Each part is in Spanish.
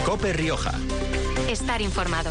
COPE Rioja. Estar informado.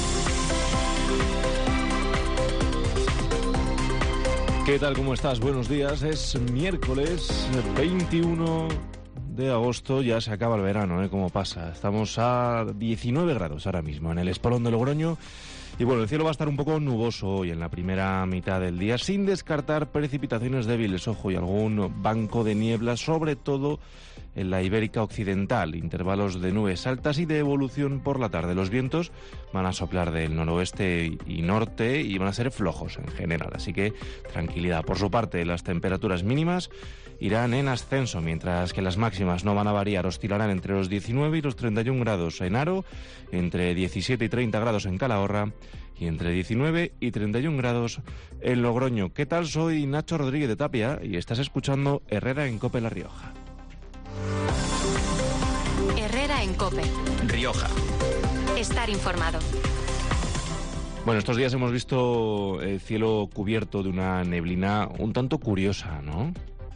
¿Qué tal? ¿Cómo estás? Buenos días. Es miércoles 21 de agosto. Ya se acaba el verano, ¿eh? ¿Cómo pasa? Estamos a 19 grados ahora mismo en el Espolón de Logroño. Y bueno, el cielo va a estar un poco nuboso hoy en la primera mitad del día, sin descartar precipitaciones débiles, ojo, y algún banco de niebla, sobre todo en la Ibérica Occidental, intervalos de nubes altas y de evolución por la tarde. Los vientos van a soplar del noroeste y norte y van a ser flojos en general, así que tranquilidad. Por su parte, las temperaturas mínimas irán en ascenso, mientras que las máximas no van a variar, oscilarán entre los 19 y los 31 grados en Haro, entre 17 y 30 grados en Calahorra y entre 19 y 31 grados en Logroño. ¿Qué tal? Soy Nacho Rodríguez de Tapia y estás escuchando Herrera en COPE La Rioja. Herrera en COPE Rioja. Estar informado. Bueno, estos días hemos visto el cielo cubierto de una neblina un tanto curiosa, ¿no?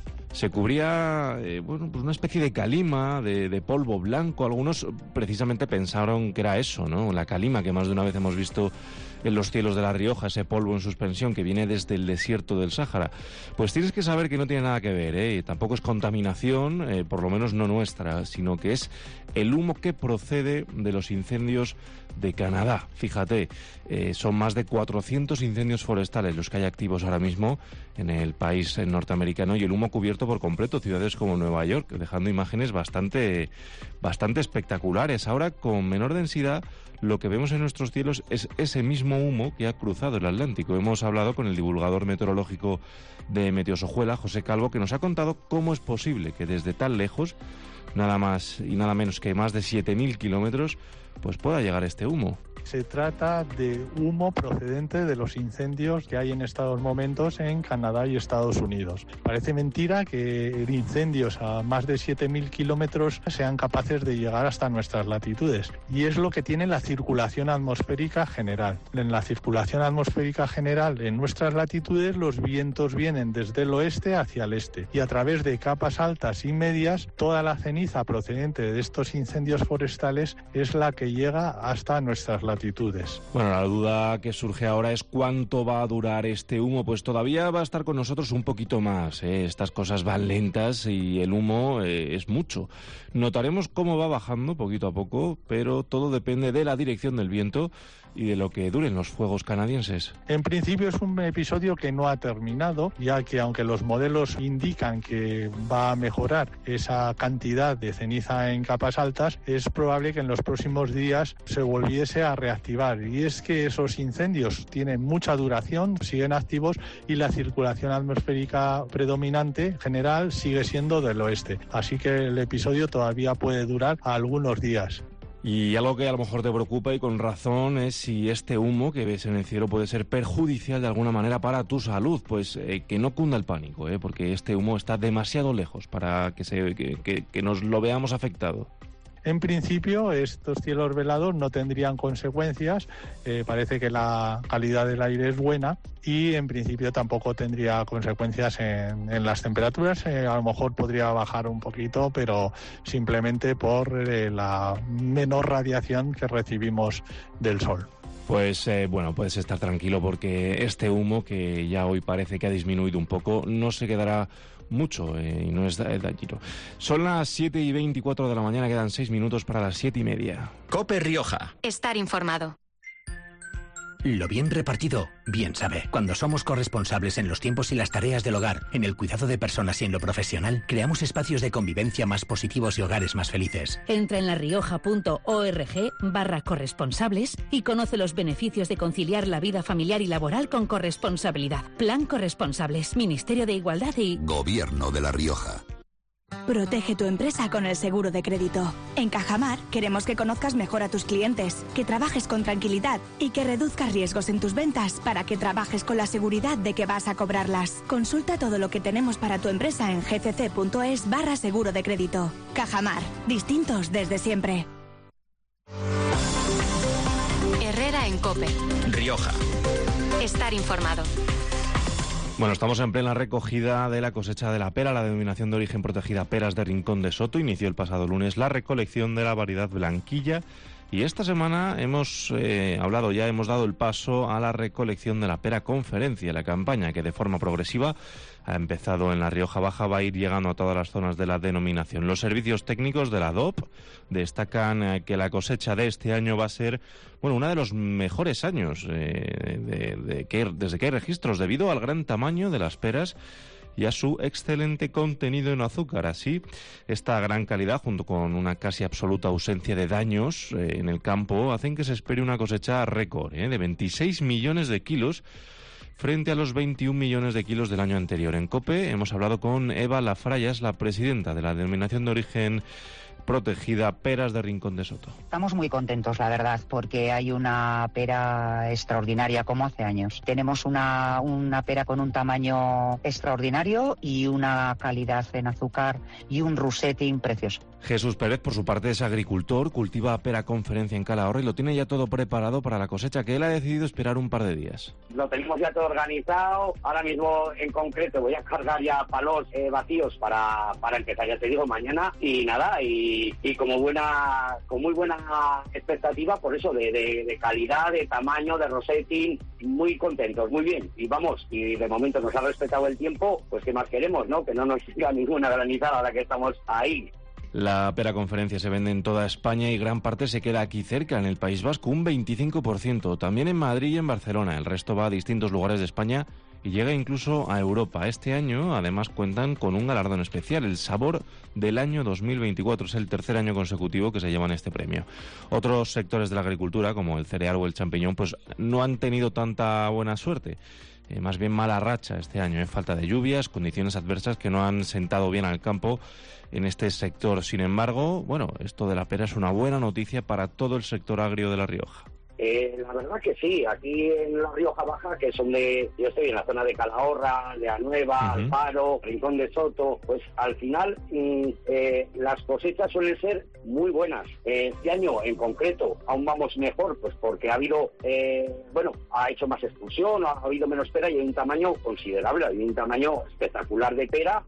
Se cubría, pues una especie de calima, de polvo blanco. Algunos precisamente pensaron que era eso, ¿no? La calima que más de una vez hemos visto en los cielos de La Rioja, ese polvo en suspensión que viene desde el desierto del Sáhara. Pues tienes que saber que no tiene nada que ver, ¿eh? Tampoco es contaminación, por lo menos no nuestra, sino que es el humo que procede de los incendios de Canadá. Fíjate, son más de 400 incendios forestales los que hay activos ahora mismo en el país norteamericano, y el humo cubierto por completo ciudades como Nueva York, dejando imágenes bastante espectaculares. Ahora, con menor densidad, lo que vemos en nuestros cielos es ese mismo humo que ha cruzado el Atlántico. Hemos hablado con el divulgador meteorológico de Meteosojuela, José Calvo, que nos ha contado cómo es posible que desde tan lejos, nada más y nada menos que más de 7.000 kilómetros, pues pueda llegar este humo. Se trata de humo procedente de los incendios que hay en estos momentos en Canadá y Estados Unidos. Parece mentira que incendios a más de 7.000 kilómetros sean capaces de llegar hasta nuestras latitudes. Y es lo que tiene la circulación atmosférica general. En la circulación atmosférica general en nuestras latitudes, los vientos vienen desde el oeste hacia el este. Y a través de capas altas y medias, toda la ceniza procedente de estos incendios forestales es la que llega hasta nuestras latitudes. Bueno, la duda que surge ahora es cuánto va a durar este humo. Pues todavía va a estar con nosotros un poquito más, ¿eh? Estas cosas van lentas y el humo es mucho. Notaremos cómo va bajando poquito a poco, pero todo depende de la dirección del viento y de lo que duren los fuegos canadienses. En principio es un episodio que no ha terminado, ya que aunque los modelos indican que va a mejorar esa cantidad de ceniza en capas altas, es probable que en los próximos días se volviese a reactivar. Y es que esos incendios tienen mucha duración, siguen activos, y la circulación atmosférica predominante general sigue siendo del oeste. Así que el episodio todavía puede durar algunos días. Y algo que a lo mejor te preocupa, y con razón, es si este humo que ves en el cielo puede ser perjudicial de alguna manera para tu salud. Pues que no cunda el pánico, porque este humo está demasiado lejos para que nos lo veamos afectado. En principio, estos cielos velados no tendrían consecuencias. Parece que la calidad del aire es buena y, en principio, tampoco tendría consecuencias en las temperaturas. A lo mejor podría bajar un poquito, pero simplemente por la menor radiación que recibimos del sol. Pues bueno, puedes estar tranquilo porque este humo, que ya hoy parece que ha disminuido un poco, no se quedará mucho y no es dañino. Son las 7:24 de la mañana, quedan 6 minutos para las 7:30. COPE Rioja. Estar informado. Lo bien repartido, bien sabe. Cuando somos corresponsables en los tiempos y las tareas del hogar, en el cuidado de personas y en lo profesional, creamos espacios de convivencia más positivos y hogares más felices. Entra en larioja.org/corresponsables y conoce los beneficios de conciliar la vida familiar y laboral con corresponsabilidad. Plan Corresponsables, Ministerio de Igualdad y Gobierno de La Rioja. Protege tu empresa con el seguro de crédito. En Cajamar queremos que conozcas mejor a tus clientes, que trabajes con tranquilidad y que reduzcas riesgos en tus ventas para que trabajes con la seguridad de que vas a cobrarlas. Consulta todo lo que tenemos para tu empresa en gcc.es/seguro de crédito. Cajamar, distintos desde siempre. Herrera en COPE Rioja. Estar informado. Bueno, estamos en plena recogida de la cosecha de la pera. La denominación de origen protegida Peras de Rincón de Soto inició el pasado lunes la recolección de la variedad blanquilla. Y esta semana hemos dado el paso a la recolección de la pera conferencia. La campaña, que de forma progresiva ha empezado en la Rioja Baja, va a ir llegando a todas las zonas de la denominación. Los servicios técnicos de la DOP destacan que la cosecha de este año va a ser uno de los mejores años desde que hay registros, debido al gran tamaño de las peras y a su excelente contenido en azúcar. Así, esta gran calidad, junto con una casi absoluta ausencia de daños en el campo, hacen que se espere una cosecha récord de 26 millones de kilos frente a los 21 millones de kilos del año anterior. En COPE hemos hablado con Eva Lafrayas, la presidenta de la denominación de origen protegida Peras de Rincón de Soto. Estamos muy contentos, la verdad, porque hay una pera extraordinaria como hace años. Tenemos una pera con un tamaño extraordinario y una calidad en azúcar y un rosetting precioso. Jesús Pérez, por su parte, es agricultor, cultiva pera conferencia en Calahorra y lo tiene ya todo preparado para la cosecha, que él ha decidido esperar un par de días. Lo tenemos ya todo organizado. Ahora mismo, en concreto, voy a cargar ya palos vacíos para empezar, ya te digo, mañana. Y nada, y con muy buena expectativa, por eso, de calidad, de tamaño, de rosetting, muy contentos, muy bien. Y vamos, y de momento nos ha respetado el tiempo, pues ¿qué más queremos, no? Que no nos siga ninguna granizada ahora que estamos ahí. La pera conferencia se vende en toda España y gran parte se queda aquí cerca, en el País Vasco, un 25%. También en Madrid y en Barcelona. El resto va a distintos lugares de España y llega incluso a Europa. Este año, además, cuentan con un galardón especial, el Sabor del año 2024. Es el tercer año consecutivo que se llevan este premio. Otros sectores de la agricultura, como el cereal o el champiñón, pues no han tenido tanta buena suerte. Más bien mala racha este año, falta de lluvias, condiciones adversas que no han sentado bien al campo en este sector. Sin embargo, esto de la pera es una buena noticia para todo el sector agrio de La Rioja. La verdad que sí, aquí en La Rioja Baja, que es donde yo estoy, en la zona de Calahorra, Leanueva, Alfaro, Rincón de Soto, pues al final las cosechas suelen ser muy buenas. Este año en concreto aún vamos mejor, pues porque ha habido, ha hecho más expulsión, ha habido menos pera y hay un tamaño considerable, hay un tamaño espectacular de pera.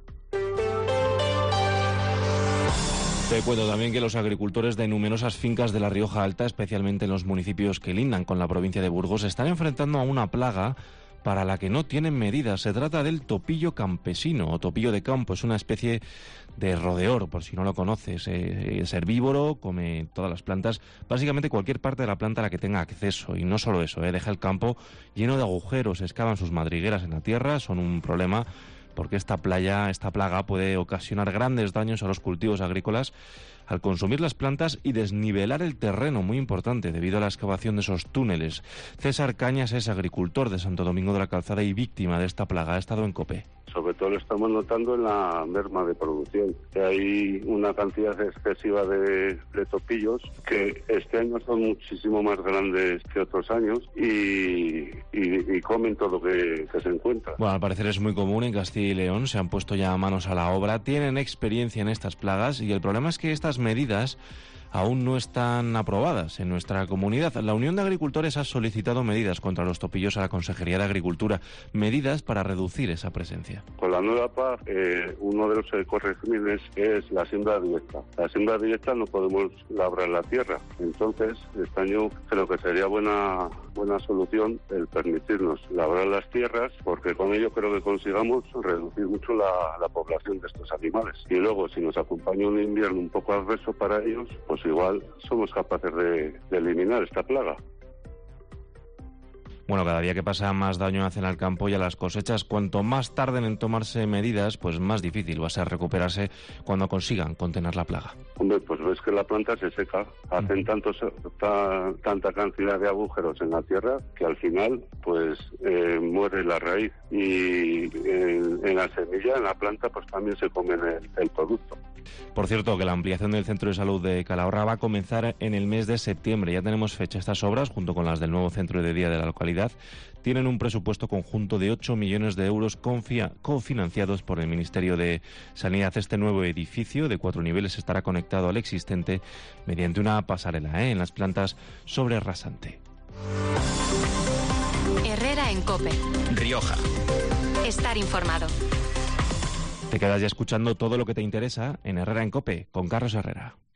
Te cuento también que los agricultores de numerosas fincas de La Rioja Alta, especialmente en los municipios que lindan con la provincia de Burgos, están enfrentando a una plaga para la que no tienen medidas. Se trata del topillo campesino o topillo de campo. Es una especie de rodeor, por si no lo conoces. Es herbívoro, come todas las plantas, básicamente cualquier parte de la planta a la que tenga acceso. Y no solo eso, deja el campo lleno de agujeros, excavan sus madrigueras en la tierra, son un problema porque esta plaga puede ocasionar grandes daños a los cultivos agrícolas al consumir las plantas y desnivelar el terreno, muy importante, debido a la excavación de esos túneles. César Cañas es agricultor de Santo Domingo de la Calzada y víctima de esta plaga. Ha estado en COPE. Sobre todo lo estamos notando en la merma de producción, que hay una cantidad excesiva de topillos que este año son muchísimo más grandes que otros años y comen todo lo que se encuentra. Bueno, al parecer es muy común en Castilla y León, se han puesto ya manos a la obra, tienen experiencia en estas plagas y el problema es que estas medidas aún no están aprobadas en nuestra comunidad. La Unión de Agricultores ha solicitado medidas contra los topillos a la Consejería de Agricultura, medidas para reducir esa presencia. Con la nueva PAC, uno de los corregimientos es la siembra directa. La siembra directa no podemos labrar la tierra, entonces este año creo que sería buena solución el permitirnos labrar las tierras, porque con ello creo que consigamos reducir mucho la población de estos animales. Y luego, si nos acompaña un invierno un poco adverso para ellos, pues igual somos capaces de eliminar esta plaga. Bueno, cada día que pasa más daño hacen al campo y a las cosechas. Cuanto más tarden en tomarse medidas, pues más difícil va a ser recuperarse cuando consigan contener la plaga. Hombre, pues ves que la planta se seca. Hacen tanta cantidad de agujeros en la tierra que al final pues muere la raíz. Y en la semilla, en la planta, pues también se comen el producto. Por cierto, que la ampliación del Centro de Salud de Calahorra va a comenzar en el mes de septiembre. Ya tenemos fecha. Estas obras, junto con las del nuevo centro de día de la localidad, tienen un presupuesto conjunto de 8 millones de euros cofinanciados por el Ministerio de Sanidad. Este nuevo edificio de 4 niveles estará conectado al existente mediante una pasarela en las plantas sobre rasante. Herrera en COPE. Rioja. Estar informado. Te quedas ya escuchando todo lo que te interesa en Herrera en COPE, con Carlos Herrera.